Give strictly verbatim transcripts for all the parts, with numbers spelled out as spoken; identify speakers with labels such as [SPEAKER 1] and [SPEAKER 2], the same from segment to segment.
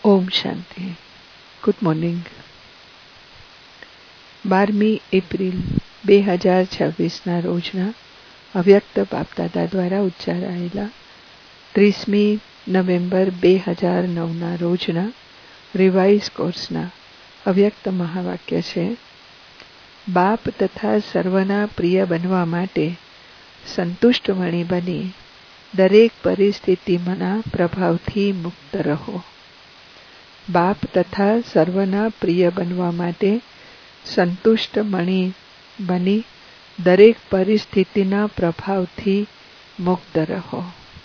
[SPEAKER 1] ઓમ શાંતિ. Good morning. બારમી April બે હજાર છવ્વીસના રોજના અવ્યક્ત બાપદાદા દ્વારા ઉચ્ચારાયેલા ત્રીસમી નવેમ્બર બે હજાર નવના રોજના રિવાઇઝ કોર્સના અવ્યક્ત મહાવાક્ય છે: બાપ તથા સર્વના પ્રિય બનવા માટે સંતુષ્ટ વણી બની દરેક પરિસ્થિતિમાંના પ્રભાવથી મુક્ત રહો. બાપ તથા સર્વના પ્રિય બનવા માટે સંતુષ્ટ મણી બની દરેક પરિસ્થિતિના પ્રભાવથી મુક્ત રહો.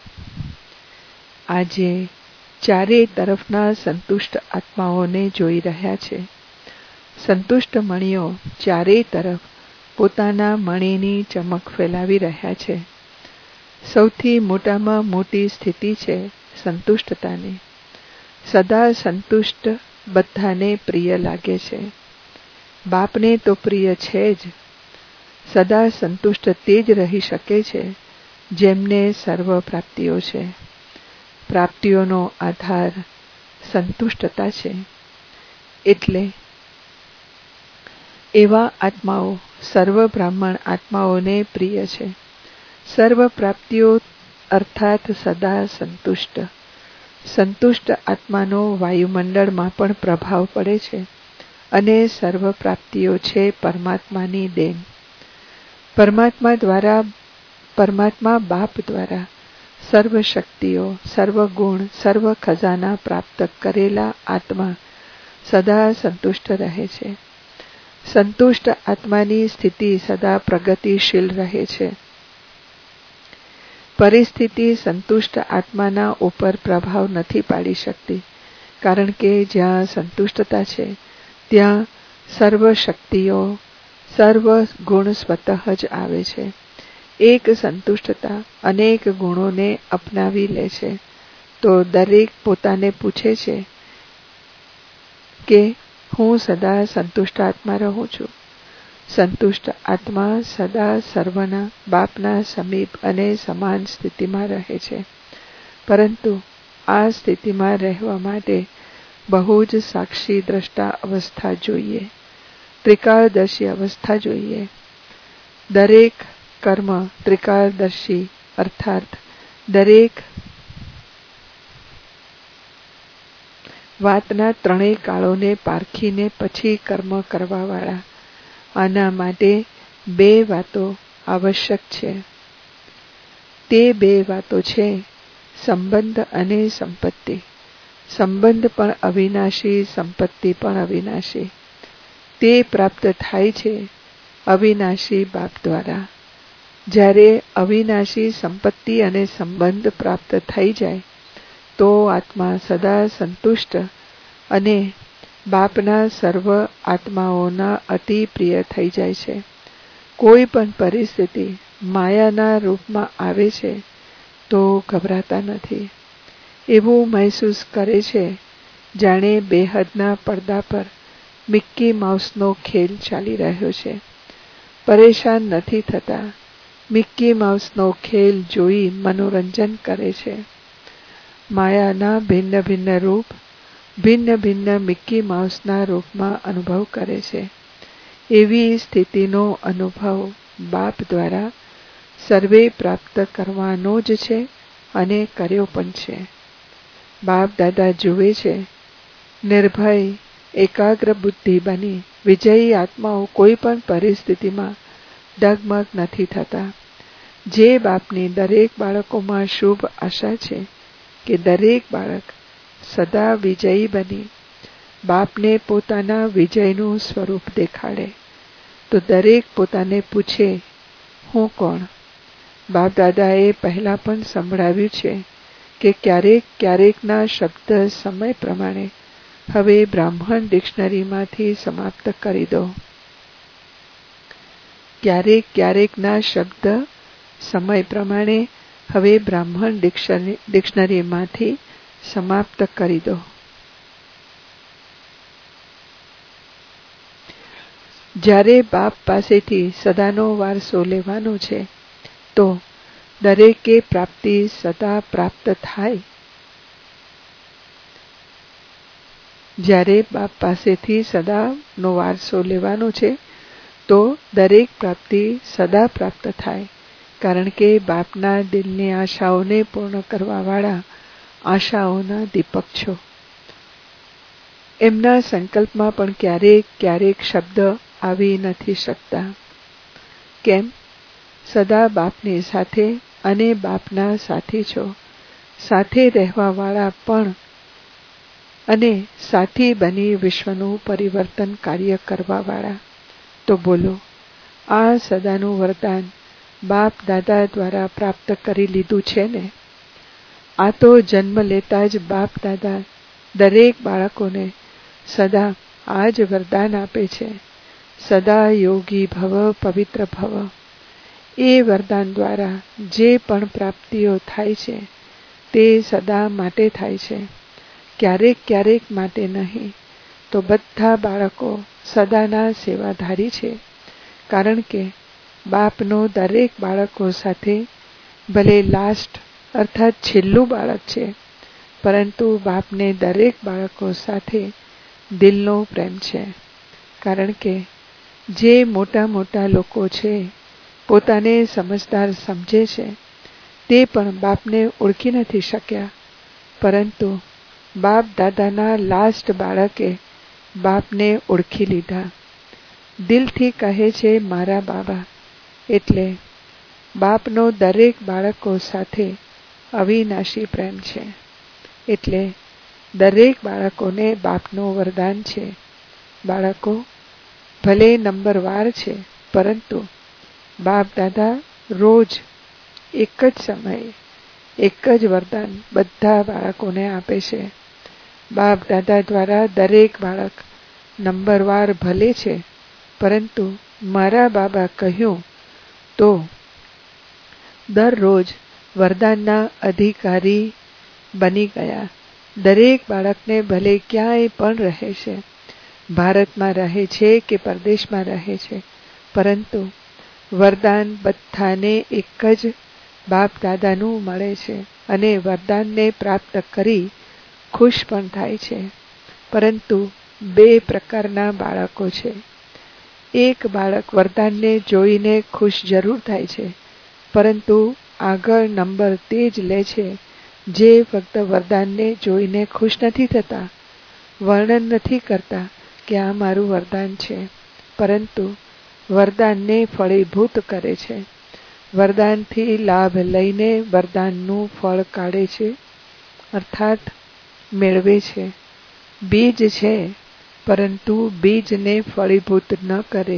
[SPEAKER 1] આજે ચારેય તરફના સંતુષ્ટ આત્માઓને જોઈ રહ્યા છે. સંતુષ્ટ મણીઓ ચારેય તરફ પોતાના મણીની ચમક ફેલાવી રહ્યા છે. સૌથી મોટામાં મોટી સ્થિતિ છે સંતુષ્ટતાની. સદા સંતુષ્ટ બધાને પ્રિય લાગે છે. બાપને તો પ્રિય છે જ. સદા સંતુષ્ટ તે જ રહી શકે છે જેમને સર્વ પ્રાપ્તિઓ છે. પ્રાપ્તિઓનો આધાર સંતુષ્ટતા છે. એટલે એવા આત્માઓ સર્વ બ્રાહ્મણ આત્માઓને પ્રિય છે. સર્વ પ્રાપ્તિઓ અર્થાત સદા સંતુષ્ટ. સંતુષ્ટ આત્માનો વાયુમંડળમાં પણ પ્રભાવ પડે છે અને સર્વ પ્રાપ્તિઓ છે પરમાત્માની દેન. પરમાત્મા દ્વારા પરમાત્મા બાપ દ્વારા સર્વ શક્તિઓ, સર્વ ગુણ, સર્વ ખજાના પ્રાપ્ત કરેલા આત્મા સદા સંતુષ્ટ રહે છે. સંતુષ્ટ આત્માની સ્થિતિ સદા પ્રગતિશીલ રહે છે. પરિસ્થિતિ સંતુષ્ટ આત્માના ઉપર પ્રભાવ નથી પાડી શકતી, કારણ કે જ્યાં સંતુષ્ટતા છે ત્યાં સર્વ શક્તિઓ, સર્વ ગુણ સ્વતઃ જ આવે છે. એક સંતુષ્ટતા અનેક ગુણોને અપનાવી લે છે. તો દરેક પોતાને પૂછે છે કે હું સદા સંતુષ્ટ આત્મા રહું છું. સંતુષ્ટ આત્મા સદા સર્વના બાપના સમીપ અને સમાન સ્થિતિમાં રહે છે. પરંતુ આ સ્થિતિમાં રહેવા માટે બહુ જ સાક્ષી દ્રષ્ટા અવસ્થા જોઈએ, ત્રિકાળદર્શી અવસ્થા જોઈએ. દરેક કર્મ ત્રિકાળદર્શી અર્થાત દરેક વાતના ત્રણેય કાળોને પારખીને પછી કર્મ કરવાવાળા. આના માટે બે વાતો આવશ્યક છે. તે બે વાતો છે સંબંધ અને સંપત્તિ. સંબંધ પણ અવિનાશી, સંપત્તિ પણ અવિનાશી. તે પ્રાપ્ત થાય છે અવિનાશી બાપ દ્વારા. જ્યારે અવિનાશી સંપત્તિ અને સંબંધ પ્રાપ્ત થઈ જાય તો આત્મા સદા સંતુષ્ટ અને બાપના સર્વ આત્માઓના અતિ પ્રિય થઈ જાય છે. કોઈ પણ પરિસ્થિતિ માયાના રૂપમાં આવે છે તો ગભરાતા નથી. એવું મહેસૂસ કરે છે જાણે બેહદના પડદા પર મિક્કી માઉસનો ખેલ ચાલી રહ્યો છે. પરેશાન નથી થતા. મિક્કી માઉસનો ખેલ જોઈ મનોરંજન કરે છે. માયાના ભિન્ન ભિન્ન રૂપ ભિન્ન ભિન્ન મિક્કી માઉસના રૂપમાં અનુભવ કરે છે. એવી સ્થિતિનો અનુભવ બાપ દ્વારા સર્વે પ્રાપ્ત કરવાનો જ છે અને કર્યો પણ છે. બાપ દાદા જુએ છે નિર્ભય એકાગ્ર બુદ્ધિ બની વિજયી આત્માઓ કોઈ પણ પરિસ્થિતિમાં ડગમગ નથી થતા. જે બાપની દરેક બાળકોમાં શુભ આશા છે કે દરેક બાળક સદા વિજયી બની બાપને પોતાના વિજયનું સ્વરૂપ દેખાડે. તો દરેક પોતાને પૂછે, હું કોણ? બાપ દાદાએ પહેલા પણ સંભળાવ્યું છે કે ક્યારેક ક્યારેકના શબ્દ સમય પ્રમાણે હવે બ્રાહ્મણ ડિક્શનરીમાંથી સમાપ્ત કરી દો. ક્યારેક ક્યારેકના શબ્દ સમય પ્રમાણે હવે બ્રાહ્મણ ડિક્શનરીમાંથી સમાપ્ત કરી દો. જ્યારે બાપ પાસેથી સદાનો વારસો લેવાનો છે તો દરેકે પ્રાપ્તિ સદા પ્રાપ્ત થાય જ્યારે બાપ પાસેથી સદાનો વારસો લેવાનો છે તો દરેક પ્રાપ્તિ સદા પ્રાપ્ત થાય, કારણ કે બાપના દિલની આશાઓને પૂર્ણ કરવાવાળા આશાઓના દીપક છો. એમના સંકલ્પમાં પણ ક્યારેક ક્યારેક શબ્દ આવી નથી શકતા. કેમ? સદા બાપની સાથે અને બાપના સાથી છો, સાથે રહેવાવાળા પણ અને સાથી બની વિશ્વનું પરિવર્તન કાર્ય કરવાવાળા. તો બોલો, આ સદાનું વરદાન બાપ દાદા દ્વારા પ્રાપ્ત કરી લીધું છે ને? આ તો જન્મ લેતા જ બાપ દાદા દરેક બાળકોને સદા આ જ વરદાન આપે છે, સદા યોગી ભવ, પવિત્ર ભવ. એ વરદાન દ્વારા જે પણ પ્રાપ્તિઓ થાય છે તે સદા માટે થાય છે, ક્યારેક ક્યારેક માટે નહીં. તો બધા બાળકો સદાના સેવાધારી છે, કારણ કે બાપનો દરેક બાળકો સાથે ભલે લાસ્ટ અર્થાત છેલ્લું બાળક છે, પરંતુ બાપને દરેક બાળકો સાથે દિલનો પ્રેમ છે. કારણ કે જે મોટા મોટા લોકો છે, પોતાને સમજદાર સમજે છે, તે પણ બાપને ઓળખી નથી શક્યા, પરંતુ બાપ દાદાના લાસ્ટ બાળકે બાપને ઓળખી લીધા. દિલથી કહે છે મારા બાબા. એટલે બાપનો દરેક બાળકો સાથે અવિનાશી પ્રેમ છે. એટલે દરેક બાળકોને બાપનો વરદાન છે. બાળકો ભલે નંબરવાર છે, પરંતુ બાપ દાદા રોજ એક જ સમયે એક જ વરદાન બધા બાળકોને આપે છે. બાપ દાદા દ્વારા દરેક બાળક નંબરવાર ભલે છે, પરંતુ મારા બાબા કહ્યું તો દરરોજ વરદાનના અધિકારી બની ગયા. દરેક બાળકને ભલે ક્યાંય પણ રહે છે, ભારતમાં રહે છે કે પરદેશમાં રહે છે, પરંતુ વરદાન બધાને એક જ બાપ દાદાનું મળે છે અને વરદાનને પ્રાપ્ત કરી ખુશ પણ થાય છે. પરંતુ બે પ્રકારના બાળકો છે. એક બાળક વરદાનને જોઈને ખુશ જરૂર થાય છે, પરંતુ આગળ નંબર તે જ લે છે જે ફક્ત વરદાનને જોઈને ખુશ નથી થતા, વર્ણન નથી કરતા કે આ મારું વરદાન છે, પરંતુ વરદાનને ફળીભૂત કરે છે. વરદાનથી લાભ લઈને વરદાનનું ફળ કાઢે છે, અર્થાત મેળવે છે. બીજ છે, પરંતુ બીજને ફળીભૂત ન કરે,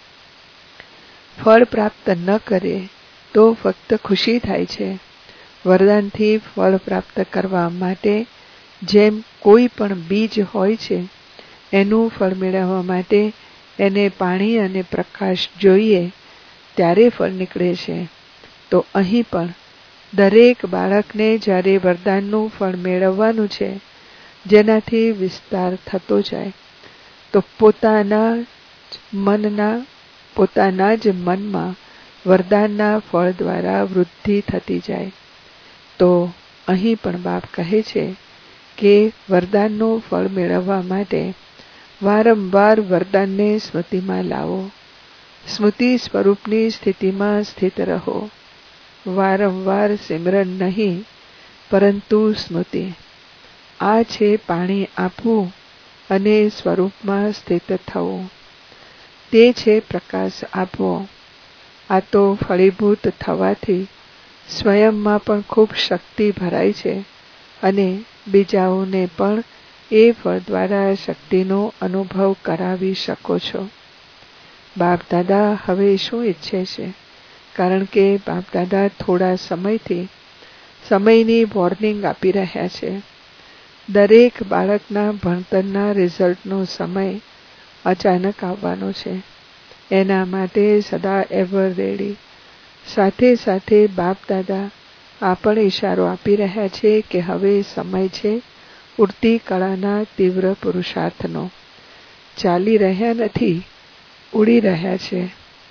[SPEAKER 1] ફળ પ્રાપ્ત ન કરે તો ફક્ત ખુશી થાય છે. વરદાનથી ફળ પ્રાપ્ત કરવા માટે જેમ કોઈ પણ બીજ હોય છે, એનું ફળ મેળવવા માટે એને પાણી અને પ્રકાશ જોઈએ, ત્યારે ફળ નીકળે છે. તો અહીં પણ દરેક બાળકને જ્યારે વરદાનનું ફળ મેળવવાનું છે, જેનાથી વિસ્તાર થતો જાય, તો પોતાના જ મનના પોતાના જ મનમાં વરદાનના ફળ દ્વારા વૃદ્ધિ થતી જાય. તો અહીં પણ બાપ કહે છે કે વરદાનનું ફળ મેળવવા માટે વારંવાર વરદાનને સ્મૃતિમાં લાવો, સ્મૃતિ સ્વરૂપની સ્થિતિમાં સ્થિત રહો. વારંવાર સિમરન નહીં, પરંતુ સ્મૃતિ. આ છે પાણી આપવું અને સ્વરૂપમાં સ્થિત થવું. તે છે પ્રકાશ આપવો. આ તો ફળીભૂત થવાથી સ્વયંમાં પણ ખૂબ શક્તિ ભરાય છે અને બીજાઓને પણ એ ફળ દ્વારા શક્તિનો અનુભવ કરાવી શકો છો. બાપ દાદા હવે શું ઈચ્છે છે? કારણ કે બાપ દાદા થોડા સમયથી સમયની વોર્નિંગ આપી રહ્યા છે. દરેક બાળકના ભણતરના રિઝલ્ટનો સમય અચાનક આવવાનો છે. એના માટે સદા એવર રેડી. સાથે સાથે બાપ દાદા આ પણ ઈશારો આપી રહ્યા છે કે હવે સમય છે ઉડતી કળાના તીવ્ર પુરુષાર્થનો. ચાલી રહ્યા નથી, ઉડી રહ્યા છે.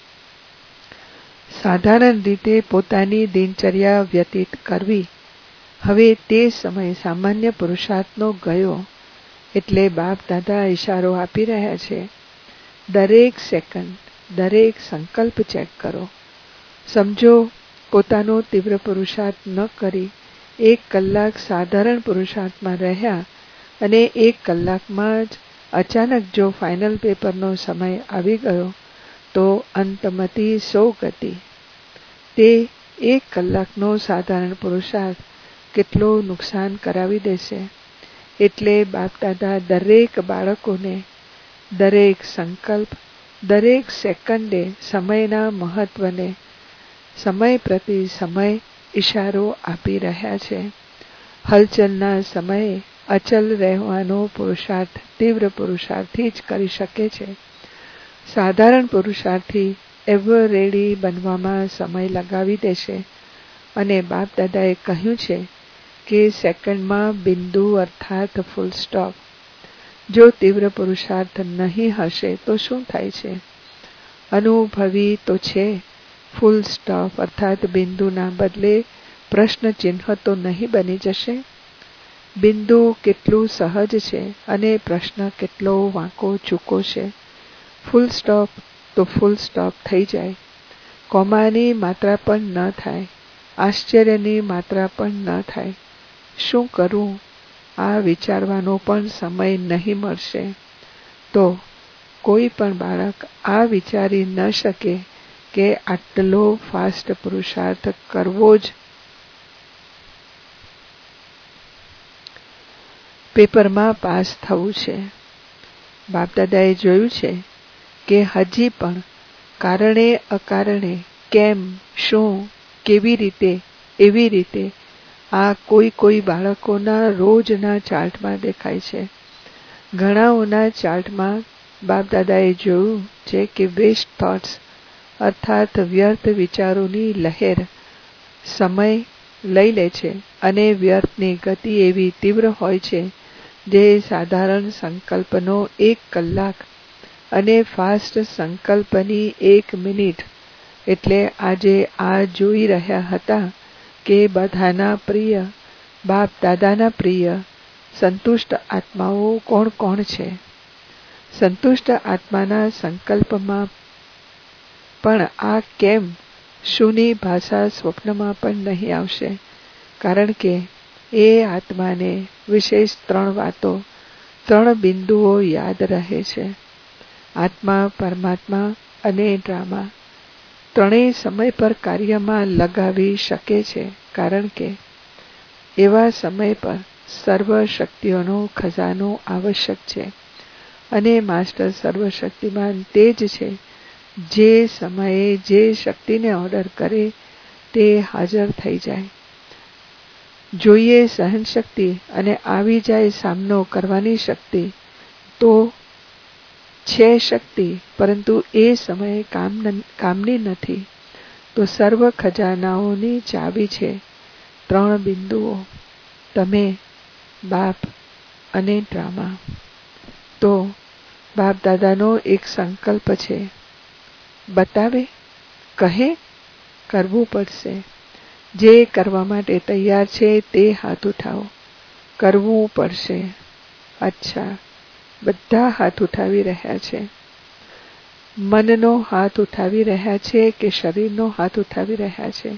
[SPEAKER 1] સાધારણ રીતે પોતાની દિનચર્યા વ્યતીત કરવી, હવે તે સમય સામાન્ય પુરુષાર્થનો ગયો. એટલે બાપ દાદા ઈશારો આપી રહ્યા છે, દરેક સેકન્ડ, દરેક સંકલ્પ ચેક કરો. સમજો પોતાનો તીવ્ર પુરુષાર્થ ન કરી એક કલાક સાધારણ પુરુષાર્થમાં રહ્યા અને એક કલાકમાં જ અચાનક જો ફાઇનલ પેપરનો સમય આવી ગયો તો અંતમતી સો ગતિ. તે એક કલાકનો સાધારણ પુરુષાર્થ કેટલો નુકસાન કરાવી દેશે. એટલે બાપદાદા દરેક બાળકોને દરેક સંકલ્પ, દરેક સેકન્ડે સમયના મહત્વને સમય પ્રતિ સમય ઈશારો આપી રહ્યા છે. હલચલના સમયે અચલ રહેવાનો પુરુષાર્થ તીવ્ર પુરુષાર્થથી જ કરી શકે છે. સાધારણ પુરુષાર્થી એવર રેડી બનવામાં સમય લગાવી દેશે. અને બાપ દાદાએ કહ્યું છે કે સેકન્ડમાં બિંદુ અર્થાત ફૂલ સ્ટોપ. જો તીવ્ર પુરુષાર્થ નહીં હશે તો શું થાય છે? અનુભવી તો છે. ફૂલ સ્ટોપ અર્થાત બિંદુના બદલે પ્રશ્ન ચિહ્ન તો નહીં બની જશે? બિંદુ કેટલું સહજ છે અને પ્રશ્ન કેટલો વાંકો ચૂકો છે. ફૂલ સ્ટોપ તો ફૂલ સ્ટોપ થઈ જાય. કોમાની માત્રા પણ ન થાય, આશ્ચર્યની માત્રા પણ ન થાય. શું કરું આ વિચારવાનો પણ સમય નહીં મળશે. તો કોઈ પણ બાળક આ વિચારી ન શકે કે આટલો ફાસ્ટ પુરુષાર્થ કરવો જ પેપરમાં પાસ થવું છે. બાપદાદાએ જોયું છે કે હજી પણ કારણે અકારણે કેમ, શું, કેવી રીતે, એવી રીતે આ કોઈ કોઈ બાળકોના રોજના ચાર્ટમાં દેખાય છે. ઘણાઓના ચાર્ટમાં બાપદાદાએ જોયું છે કે વેસ્ટ થોટ્સ અર્થાત વ્યર્થ વિચારોની લહેર સમય લઈ લે છે અને વ્યર્થની ગતિ એવી તીવ્ર હોય છે જે સાધારણ સંકલ્પનો એક કલાક અને ફાસ્ટ સંકલ્પની એક મિનિટ. એટલે આજે આ જોઈ રહ્યા હતા કે બધાના પ્રિય, બાપ દાદાના પ્રિય સંતુષ્ટ આત્માઓ કોણ કોણ છે. સંતુષ્ટ આત્માના સંકલ્પમાં પણ આ કેમ, શુંની ભાષા સ્વપ્નમાં પણ નહીં આવશે. કારણ કે એ આત્માને વિશેષ ત્રણ વાતો, ત્રણ બિંદુઓ યાદ રહે છે. આત્મા, પરમાત્મા અને ડ્રામા ત્રણેય સમય પર કાર્યમાં લગાવી શકે છે. કારણ કે એવા સમય પર સર્વ શક્તિઓનો ખજાનો આવશ્યક છે અને માસ્ટર સર્વશક્તિમાન તે જ છે જે સમયે જે શક્તિને ઓર્ડર કરે તે હાજર થઈ જાય. જોઈએ સહનશક્તિ અને આવી જાય સામનો કરવાની શક્તિ તો છે શક્તિ, પરંતુ એ સમયે કામ કામની નથી. તો સર્વ ખજાનાઓની ચાવી છે ત્રણ બિંદુઓ, તમે, બાપ અને ડ્રામા. તો બાપ દાદાનો એક સંકલ્પ છે, બતાવે, કહે, કરવું પડશે. જે કરવા માટે તૈયાર છે તે હાથ ઉઠાવો. કરવું પડશે. અચ્છા, બધા હાથ ઉઠાવી રહ્યા છે. મનનો હાથ ઉઠાવી રહ્યા છે કે શરીરનો હાથ ઉઠાવી રહ્યા છે?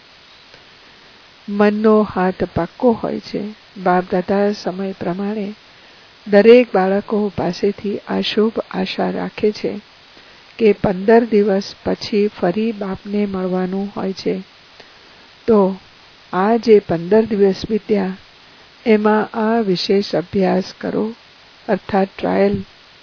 [SPEAKER 1] મનનો હાથ પાક્કો હોય છે. બાપ દાદા સમય પ્રમાણે દરેક બાળકો પાસેથી આ શુભ આશા રાખે છે કે પંદર દિવસ પછી ફરી બાપને મળવાનું હોય છે. તો આ જે પંદર દિવસ વીત્યા એમાં આ વિશેષ અભ્યાસ કરો અર્થાત ટ્રાયલ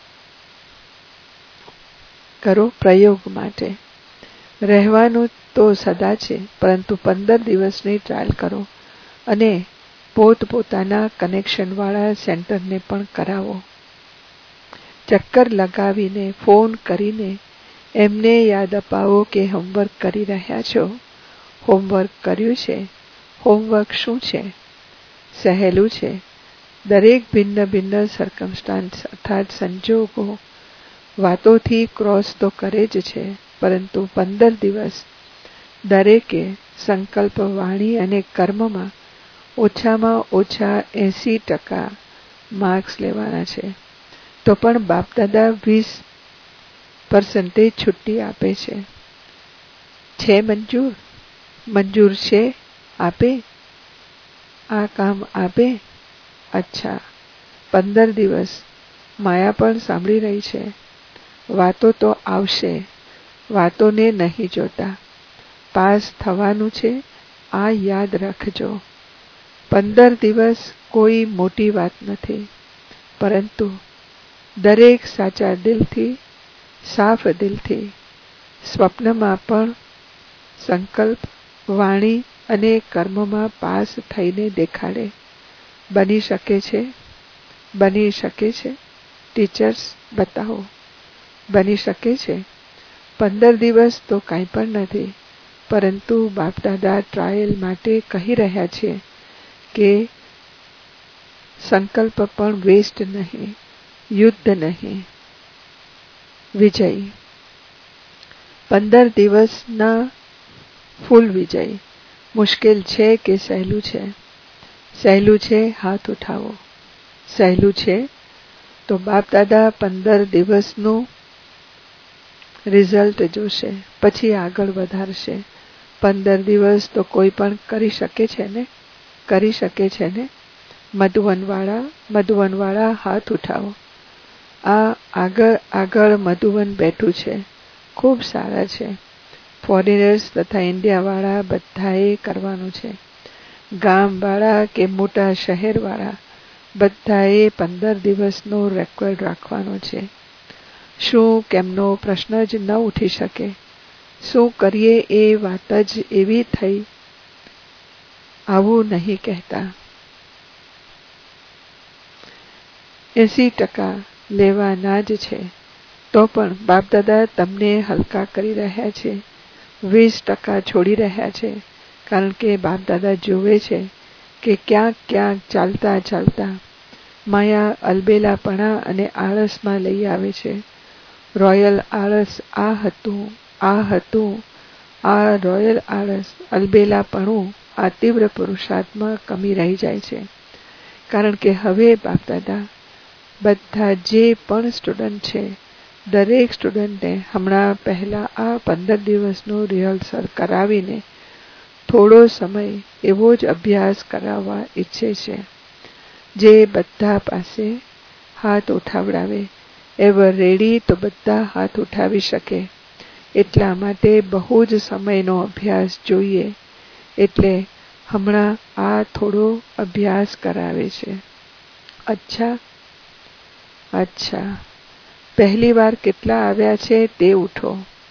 [SPEAKER 1] કરો. પ્રયોગ માટે રહેવાનું તો સદા છે, પરંતુ પંદર દિવસની ટ્રાયલ કરો અને પોતપોતાના કનેક્શનવાળા સેન્ટરને પણ કરાવો. ચક્કર લગાવીને, ફોન કરીને એમને યાદ અપાવો કે હોમવર્ક કરી રહ્યા છો. હોમવર્ક કર્યું છે. હોમવર્ક શું છે? સહેલું છે. દરેક ભિન્ન ભિન્ન સર્કમસ્ટાન્સ અર્થાત સંજોગો વાતોથી ક્રોસ તો કરે જ છે, પરંતુ પંદર દિવસ દરેકે સંકલ્પ, વાણી અને કર્મમાં ઓછામાં ઓછા એંસી ટકા માર્ક્સ લેવાના છે, તો પણ બાપ દાદા વીસ પર્સન્ટેજ છુટ્ટી આપે છે. છે મંજૂર? મંજૂર છે? આપે આ કામ આપે. અચ્છા, પંદર દિવસ માયા પણ સાંભળી રહી છે. વાતો તો આવશે, વાતોને નહીં જોતા. પાસ થવાનું છે, આ યાદ રાખજો. પંદર દિવસ કોઈ મોટી વાત નથી, પરંતુ દરેક સાચા દિલથી, સાફ દિલથી સ્વપ્નમાં પણ સંકલ્પ, વાણી અને કર્મમાં પાસ થઈને દેખાડે. બની શકે છે? બની શકે છે? ટીચર્સ બતાવો. બની શકે છે? પંદર દિવસ તો કાંઈ પણ નથી, પરંતુ બાપદાદા ટ્રાયલ માટે કહી રહ્યા છે કે સંકલ્પ પણ વેસ્ટ નહીં, યુદ્ધ નહીં, વિજય. પંદર દિવસના ફૂલ વિજય. મુશ્કેલ છે કે સહેલું છે? સહેલું છે, હાથ ઉઠાવો. સહેલું છે તો બાપ દાદા પંદર દિવસનું રિઝલ્ટ જોશે, પછી આગળ વધારશે. પંદર દિવસ તો કોઈ પણ કરી શકે છે ને? કરી શકે છે ને? મધુવનવાળા, મધુવનવાળા હાથ ઉઠાવો. આ આગળ આગળ મધુવન બેઠું છે, ખૂબ સારા છે. ફોરેનર્સ તથા ઇન્ડિયાવાળા બધાએ કરવાનું છે. ગામવાળા કે મોટા શહેરવાળા બધાએ પંદર દિવસનો રેકોર્ડ રાખવાનો છે. શું કેમનો પ્રશ્ન જ ન ઉઠી શકે? શું કરીએ એ વાત જ એવી થઈ? આવું નહીં કહેતા. એસી ટકા લેવાના જ છે, તો પણ બાપદાદા તમને હલકા કરી રહ્યા છે. વીસ ટકા છોડી રહ્યા છે, કારણ કે બાપદાદા જુએ છે કે ક્યાંક ક્યાંક ચાલતા ચાલતા માયા અલબેલાપણા અને આળસમાં લઈ આવે છે. રોયલ આળસ આ હતું, આ હતું, આ રોયલ આળસ, અલબેલાપણું, આ તીવ્ર પુરુષાર્થમાં કમી રહી જાય છે. કારણ કે હવે બાપદાદા બધા જે પણ સ્ટુડન્ટ છે, દરેક સ્ટુડન્ટને હમણાં પહેલા આ પંદર દિવસનું રિહર્સલ કરાવીને થોડો સમય એવો જ અભ્યાસ કરાવવા ઈચ્છે છે, જે બધા પાસે હાથ ઉઠાવડાવે. એવર રેડી તો બધા હાથ ઉઠાવી શકે. એટલા માટે બહુ જ સમયનો અભ્યાસ જોઈએ, એટલે હમણાં આ થોડો અભ્યાસ કરાવે છે. અચ્છા અચ્છા, પહેલી વાર કેટલા આવ્યા છે તે ઉઠો.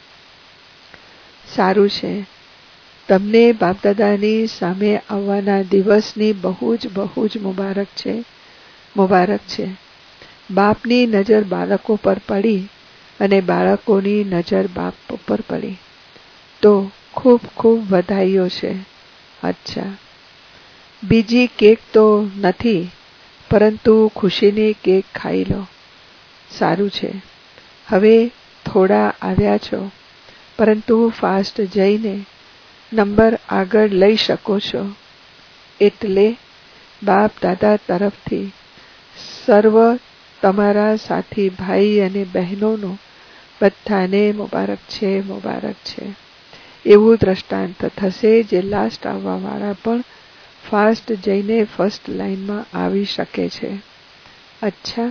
[SPEAKER 1] સારું છે. તમને બાપદાદાની સામે આવવાના દિવસની બહુ જ બહુ જ મુબારક છે, મુબારક છે. બાપની નજર બાળકો પર પડી અને બાળકોની નજર બાપ ઉપર પડી, તો ખૂબ ખૂબ વધાઈઓ છે. અચ્છા, બીજી કેક તો નથી, પરંતુ ખુશીની કેક ખાઈ લો. સારું છે. હવે થોડા આવ્યા છો, પરંતુ ફાસ્ટ જઈને નંબર આગળ લઈ શકો છો. એટલે બાપ દાદા તરફથી સર્વ તમારા સાથી ભાઈ અને બહેનોનો બધાને મુબારક છે, મુબારક છે. એવું દ્રષ્ટાંત થશે જે લાસ્ટ આવવાવાળા પણ ફાસ્ટ જઈને ફર્સ્ટ લાઈનમાં આવી શકે છે. અચ્છા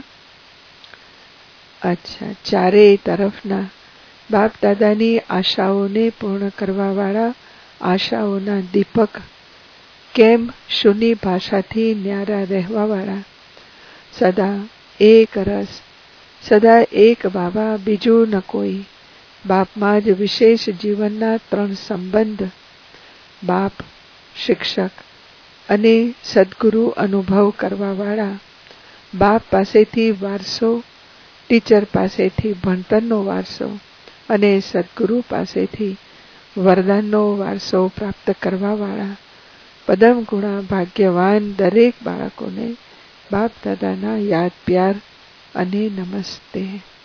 [SPEAKER 1] અચ્છા, ચારેય તરફના બાપ દાદાની આશાઓને પૂર્ણ કરવાવાળા આશાઓના દીપક, કેમ શૂન્ય ભાષાથી ન્યારા રહેવાવાળા, સદા એક રસ, સદા એક બાબા, બીજું ન કોઈ. બાપમાં જ વિશેષ જીવનના ત્રણ સંબંધ, બાપ, શિક્ષક અને સદગુરુ અનુભવ કરવાવાળા. બાપ પાસેથી વારસો, ટીચર પાસેથી ભણતરનો વારસો અને સદગુરુ પાસેથી વરદાનનો વારસો પ્રાપ્ત કરવાવાળા પદમ ગુણા ભાગ્યવાન દરેક બાળકોને બાપ દાદાના યાદ પ્યાર અને નમસ્તે.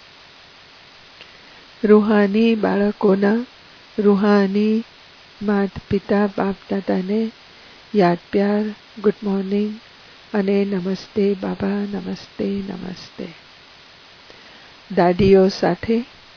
[SPEAKER 1] રૂહાની બાળકોના રૂહાની માત પિતા બાપ દાદાને યાદ પ્યાર, ગુડ મોર્નિંગ, અને નમસ્તે બાબા, નમસ્તે નમસ્તે. દાદીઓ સાથે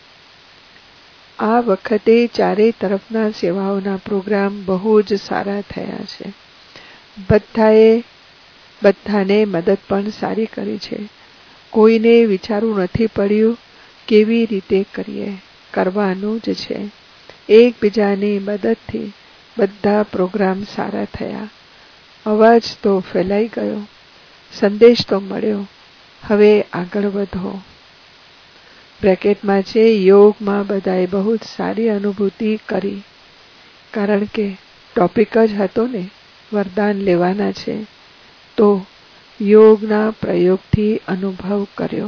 [SPEAKER 1] આ વખતે ચારે તરફના સેવાઓના પ્રોગ્રામ બહુ જ સારા થયા છે. બધાએ બધાને મદદ પણ સારી કરી છે. કોઈને વિચારવું નથી પડ્યું કેવી રીતે કરીએ, કરવાનું જ છે. એકબીજાની મદદથી બધા પ્રોગ્રામ સારા થયા. અવાજ તો ફેલાઈ ગયો, સંદેશ તો મળ્યો. હવે આગળ વધો. બ્રેકેટમાં છે, યોગમાં બધાએ બહુ જ સારી અનુભૂતિ કરી, કારણ કે ટોપિક જ હતો ને વરદાન લેવાના છે, તો યોગના પ્રયોગથી અનુભવ કર્યો.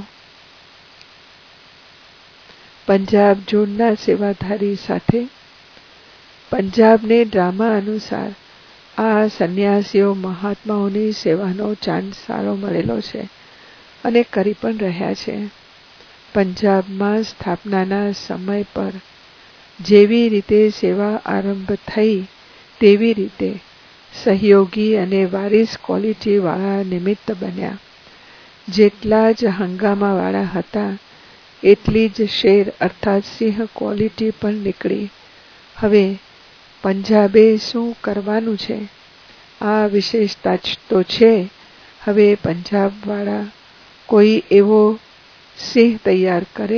[SPEAKER 1] પંજાબ ઝોનના સેવાધારી સાથે પંજાબને ડ્રામા અનુસાર આ સંન્યાસીઓ મહાત્માઓની સેવાનો ચાન્સ સારો મળેલો છે અને કરી પણ રહ્યા છે. પંજાબમાં સ્થાપનાના સમય પર જેવી રીતે સેવા આરંભ થઈ તેવી રીતે સહયોગી અને વારિસ ક્વોલિટીવાળા નિમિત્ત બન્યા. જેટલા જ હંગામાવાળા હતા એટલી જ શેર અર્થાત સિંહ ક્વોલિટી પણ નીકળી. હવે પંજાબે શું કરવાનું છે? આ વિશેષતા જ તો છે. હવે પંજાબવાળા કોઈ એવો સિંહ તૈયાર કરે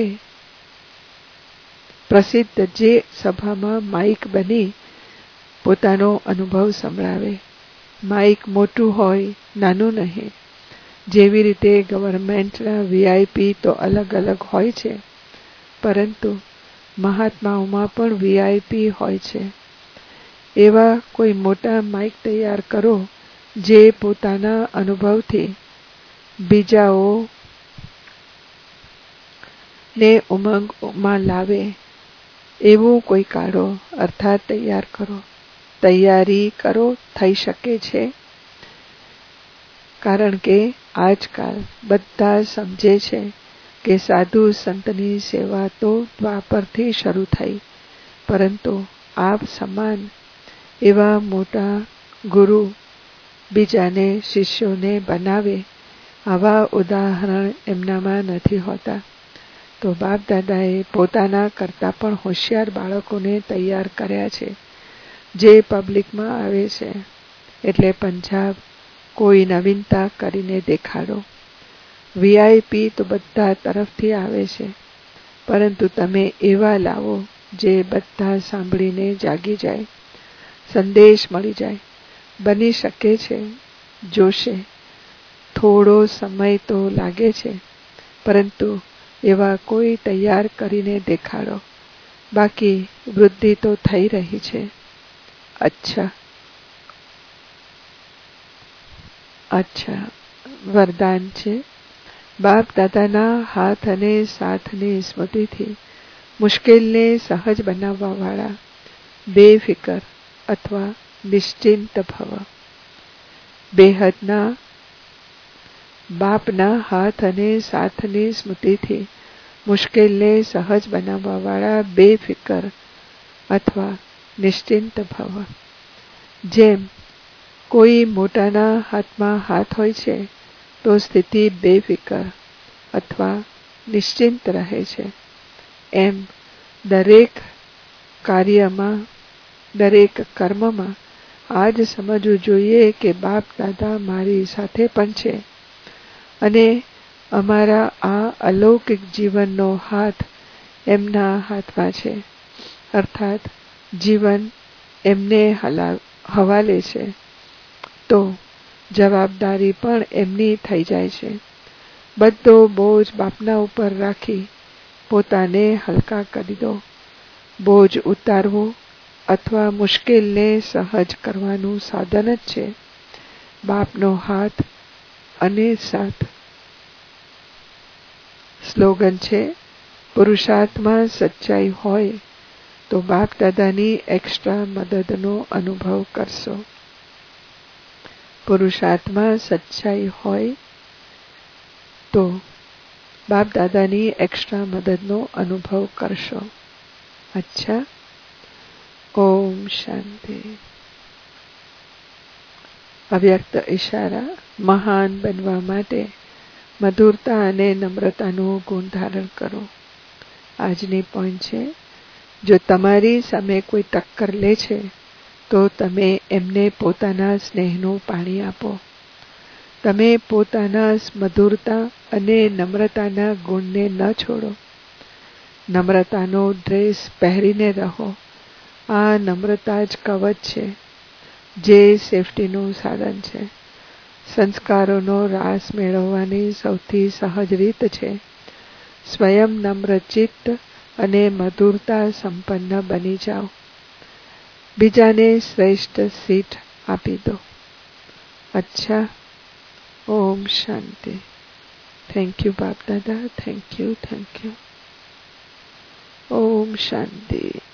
[SPEAKER 1] પ્રસિદ્ધ, જે સભામાં માઇક બની પોતાનો અનુભવ સંભળાવે. માઇક મોટું હોય, નાનું નહીં. જેવી રીતે ગવર્મેન્ટના વીઆઈપી તો અલગ અલગ હોય છે, પરંતુ મહાત્માઓમાં પણ વીઆઈપી હોય છે. એવા કોઈ મોટા માઇક તૈયાર કરો જે પોતાના અનુભવથી બીજાઓ ને ઉમંગમાં લાવે. એવું કોઈ કાઢો, અર્થાત તૈયાર કરો. તૈયારી કરો, થઈ શકે છે. કારણ કે આજકાલ બધા સમજે છે કે સાધુ સંતની સેવા તો દ્વાપરથી શરૂ થઈ, પરંતુ આપ સમાન એવા મોટા ગુરુ બીજાને શિષ્યોને બનાવે, આવા ઉદાહરણ એમનામાં નથી હોતા. તો બાપ દાદાએ પોતાના કરતા પણ હોશિયાર બાળકોને તૈયાર કર્યા છે, જે પબ્લિકમાં આવે છે. એટલે પંજાબ કોઈ નવીનતા કરીને દેખાડો. વીઆઈપી તો બધા તરફથી આવે છે, પરંતુ તમે એવા લાવો જે બધા સાંભળીને જાગી જાય, સંદેશ મળી જાય. બની શકે છે, જોશે. થોડો સમય તો લાગે છે, પરંતુ એવા કોઈ તૈયાર કરીને દેખાડો. બાકી વૃદ્ધિ તો થઈ રહી છે. અચ્છા અચ્છા વરદાન છે. બાપ દાદાના હાથ અને સાથની સ્મૃતિથી મુશ્કેલને સહજ બનાવવાવાળા બેફિકર અથવા નિશ્ચિંત ભવ. બેહદના બાપના હાથ અને સાથની સ્મૃતિથી મુશ્કેલને સહજ બનાવવાવાળા બેફિકર અથવા નિશ્ચિંત ભવ. જેમ કોઈ મોટાના હાથમાં હાથ હોય છે તો સ્થિતિ બેફિકર અથવા નિશ્ચિંત રહે છે, એમ દરેક કાર્યમાં, દરેક કર્મમાં આ જ સમજવું જોઈએ કે બાપ દાદા મારી સાથે પણ છે અને અમારા આ અલૌકિક જીવનનો હાથ એમના હાથમાં છે. અર્થાત જીવન એમને હવાલે છે, તો જવાબદારી પણ એમની થઈ જાય છે. બધો બોજ બાપના ઉપર રાખી પોતાને હલકા કરી દો. બોજ ઉતારવો અથવા મુશ્કેલને સહજ કરવાનું સાધન જ છે બાપનો હાથ અને સાથ. સ્લોગન છે, પુરુષાર્થમાં સચ્ચાઈ હોય તો બાપ દાદાની એક્સ્ટ્રા મદદનો અનુભવ કરશો. પુરુષાર્થમાં સચ્ચાઈ હોય તો બાપ દાદાની એક્સ્ટ્રા મદદનો અનુભવ કરશો. અચ્છા. ઓમ શાંતિ. અવ્યક્ત ઈશારા મહાન બનવા માટે મધુરતા અને નમ્રતાનું ગુણ ધારણ કરો. આજની પોઈન્ટ છે, જો તમારી સામે કોઈ ટક્કર લે છે તો તમે એમને પોતાના સ્નેહનું પાણી આપો. તમે પોતાના મધુરતા અને નમ્રતાના ગુણને ન છોડો. નમ્રતાનો ડ્રેસ પહેરીને રહો. આ નમ્રતા જ કવચ છે, જે સેફટીનું સાધન છે. સંસ્કારોનો રાસ મેળવવાની સૌથી સહજ રીત છે સ્વયં નમ્રચિત્ત અને મધુરતા સંપન્ન બની જાઓ. બીજાને શ્રેષ્ઠ સીટ આપી દો. અચ્છા. ઓમ શાંતિ. થેન્ક યુ બાપ દાદા. Thank you thank you. ઓમ શાંતિ.